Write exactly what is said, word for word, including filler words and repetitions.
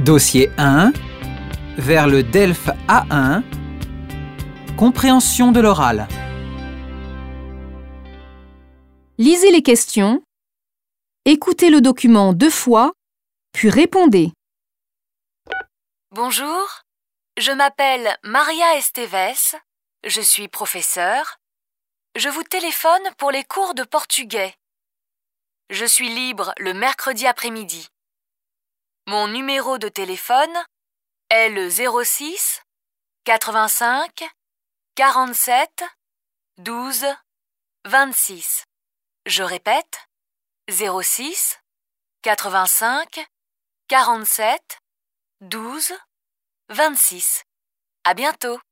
Dossier un, vers le DELF A un, compréhension de l'oral. Lisez les questions, écoutez le document deux fois, puis répondez. Bonjour, je m'appelle Maria Esteves, je suis professeure. Je vous téléphone pour les cours de portugais. Je suis libre le mercredi après-midi. Mon numéro de téléphone est le zéro six quatre-vingt-cinq quarante-sept douze vingt-six. Je répète, zéro six quatre-vingt-cinq quarante-sept douze vingt-six. À bientôt.